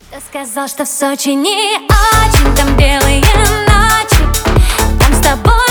Кто сказал, что в Сочи не очень, там белые ночи, там с тобой